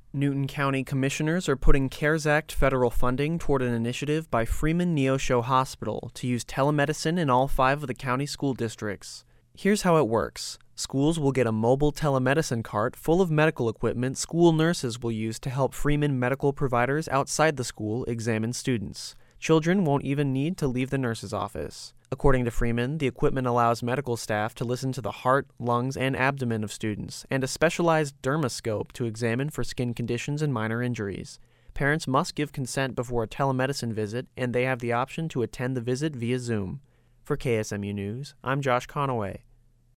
Newton County commissioners are putting CARES Act federal funding toward an initiative by Freeman Neosho Hospital to use telemedicine in all 5 of the county school districts. Here's how it works. Schools will get a mobile telemedicine cart full of medical equipment school nurses will use to help Freeman medical providers outside the school examine students. Children won't even need to leave the nurse's office. According to Freeman, the equipment allows medical staff to listen to the heart, lungs, and abdomen of students, and a specialized dermoscope to examine for skin conditions and minor injuries. Parents must give consent before a telemedicine visit, and they have the option to attend the visit via Zoom. For KSMU News, I'm Josh Conaway.